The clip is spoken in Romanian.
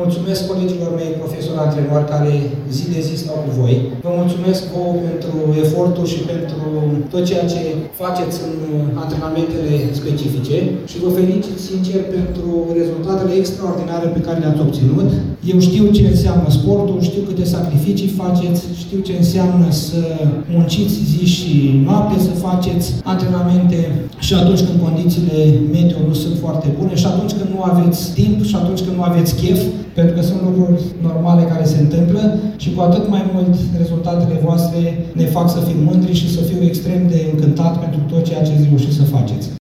Mulțumesc colegilor mei, profesori, antrenori, care zi de zi stau cu voi. Vă mulțumesc vouă pentru efortul și pentru tot ceea ce faceți în antrenamentele specifice și vă felicit sincer pentru rezultatele extraordinare pe care le-ați obținut. Eu știu ce înseamnă sportul, știu câte sacrificii faceți, știu ce înseamnă să munciți zi și noapte, să faceți antrenamente și atunci când condițiile meteo nu sunt foarte bune și atunci când nu aveți timp și atunci când nu aveți chef, pentru că sunt lucruri normale care se întâmplă și cu atât mai mult rezultatele voastre ne fac să fim mândri și să fiu extrem de încântat pentru tot ceea ce ați reușit să faceți.